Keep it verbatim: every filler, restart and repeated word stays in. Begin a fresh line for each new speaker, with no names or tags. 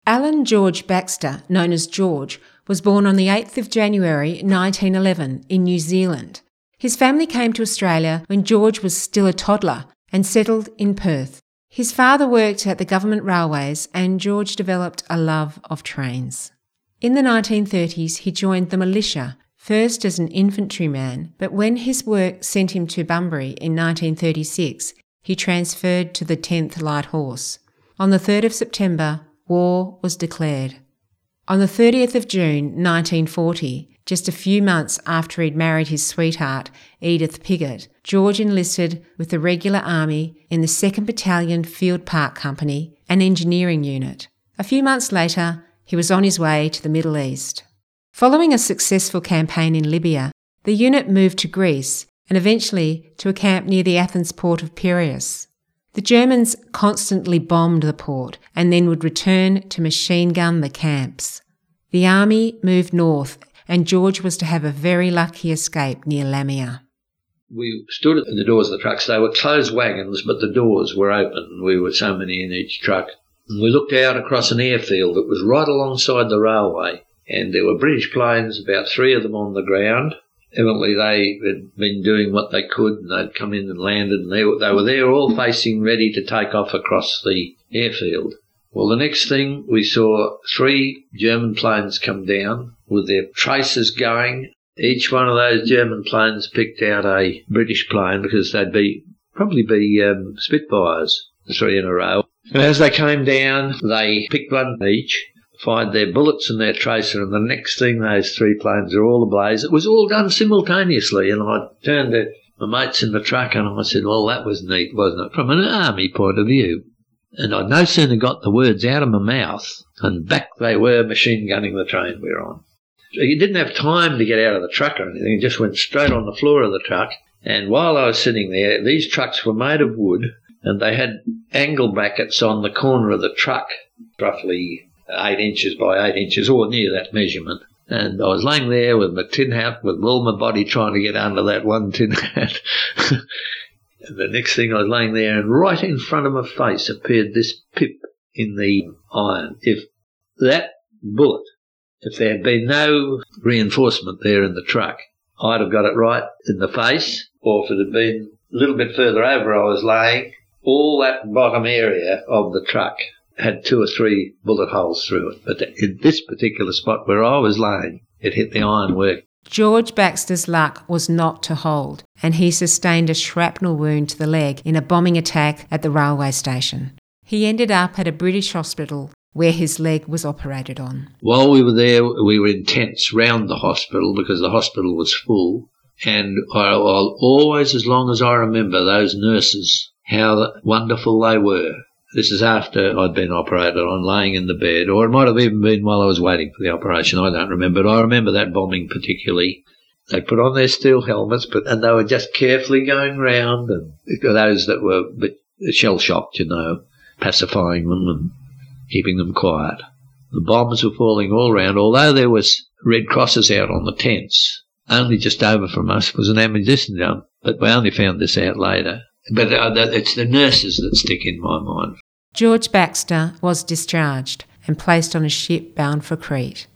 Alan George Baxter, known as George, was born on the eighth of January nineteen eleven in New Zealand. His family came to Australia when George was still a toddler and settled in Perth. His father worked at the government railways and George developed a love of trains. In the nineteen thirties, he joined the militia, first as an infantryman, but when his work sent him to Bunbury in nineteen thirty-six, he transferred to the tenth Light Horse. On the third of September, war was declared. On the thirtieth of June nineteen forty, just a few months after he'd married his sweetheart, Edith Piggott, George enlisted with the regular army in the second Battalion Field Park Company, an engineering unit. A few months later, he was on his way to the Middle East. Following a successful campaign in Libya, the unit moved to Greece and eventually to a camp near the Athens port of Piraeus. The Germans constantly bombed the port and then would return to machine gun the camps. The army moved north and George was to have a very lucky escape near Lamia.
We stood at the doors of the trucks. They were closed wagons, but the doors were open. We were so many in each truck. And we looked out across an airfield that was right alongside the railway, and there were British planes, about three of them on the ground. Evidently they had been doing what they could, and they'd come in and landed, and they, they were there all facing ready to take off across the airfield. Well, the next thing, we saw three German planes come down with their traces going. Each one of those German planes picked out a British plane because they'd be probably be um, Spitfires, the three in a row. And as they came down, they picked one each, fired their bullets and their tracer, and the next thing, those three planes are all ablaze. It was all done simultaneously, and I turned to my mates in the truck and I said, well, that was neat, wasn't it, from an army point of view. And I'd no sooner got the words out of my mouth, and back they were machine gunning the train we were on. You didn't have time to get out of the truck or anything. You just went straight on the floor of the truck. And while I was sitting there, these trucks were made of wood, and they had angle brackets on the corner of the truck, roughly eight inches by eight inches, or near that measurement. And I was laying there with my tin hat, with all my body trying to get under that one tin hat. And the next thing, I was laying there, and right in front of my face appeared this pip in the iron. If that bullet, if there had been no reinforcement there in the truck, I'd have got it right in the face, or if it had been a little bit further over I was laying, all that bottom area of the truck had two or three bullet holes through it. But in this particular spot where I was laying, it hit the ironwork.
George Baxter's luck was not to hold, and he sustained a shrapnel wound to the leg in a bombing attack at the railway station. He ended up at a British hospital where his leg was operated on.
While we were there, we were in tents round the hospital because the hospital was full. And I'll always, as long as I remember, those nurses, how wonderful they were. This is after I'd been operated on, laying in the bed, or it might have even been while I was waiting for the operation. I don't remember, but I remember that bombing particularly. They put on their steel helmets, but and they were just carefully going round, and those that were a bit shell-shocked, you know, pacifying them and keeping them quiet. The bombs were falling all round, although there was red crosses out on the tents. Only just over from us was an ammunition dump, but we only found this out later. But uh, it's the nurses that stick in my mind.
George Baxter was discharged and placed on a ship bound for Crete.